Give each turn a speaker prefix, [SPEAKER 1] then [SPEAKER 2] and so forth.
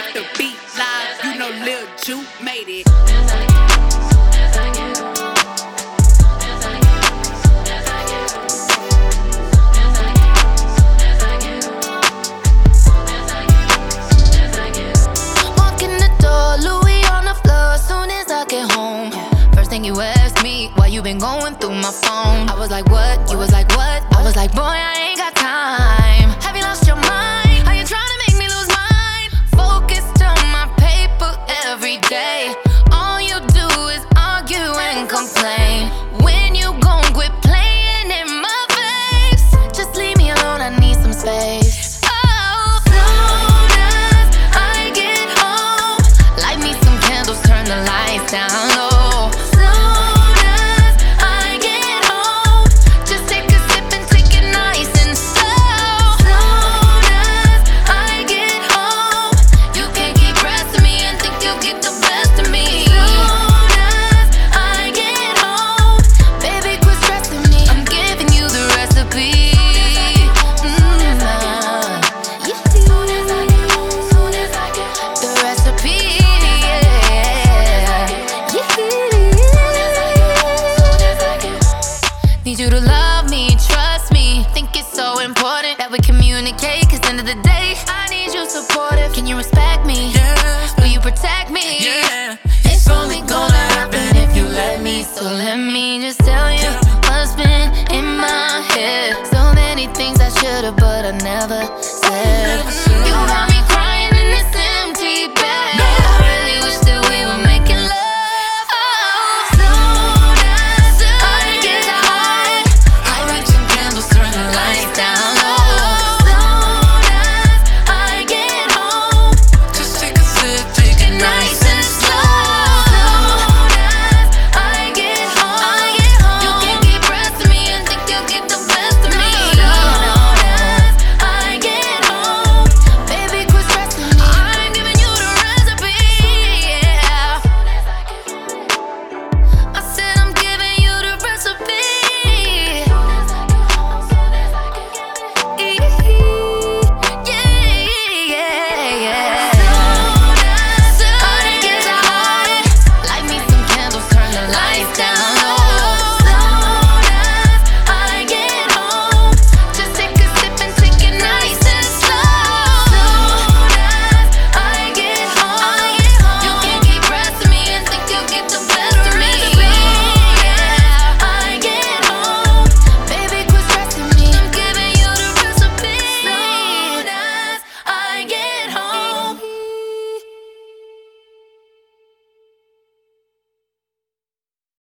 [SPEAKER 1] the beat live, you know Lil Ju made it.
[SPEAKER 2] Walk in the door, Louis on the floor, soon as I get home. First thing you asked me, why you been going through my phone? I was like, what? You was like, what? I was like, boy, I ain't got time. Have you lost your mind? Are you trying to make me lose mine? Focused on my paper every day. All you do is argue and complain. When you gon' quit playing in my face? Just leave me alone, I need some space. Oh, soon as I get home, light me some candles, turn the lights down low. Soon as I get home, just take a sip and take it nice and slow. Soon as I get home, you can't keep pressing me and think you'll get the best of me. Soon as I get home, baby, quit stressing me. I'm giving you the recipe. The recipe, need you to love me, trust me. Think it's so important that we communicate, 'cause end of the day, I need you supportive. Can you respect me?
[SPEAKER 3] Yeah,
[SPEAKER 2] Will you protect me?
[SPEAKER 3] yeah.
[SPEAKER 2] It's only gonna happen if you let me. So let me just tell you what's been in my head. So many things I should've, but I never said.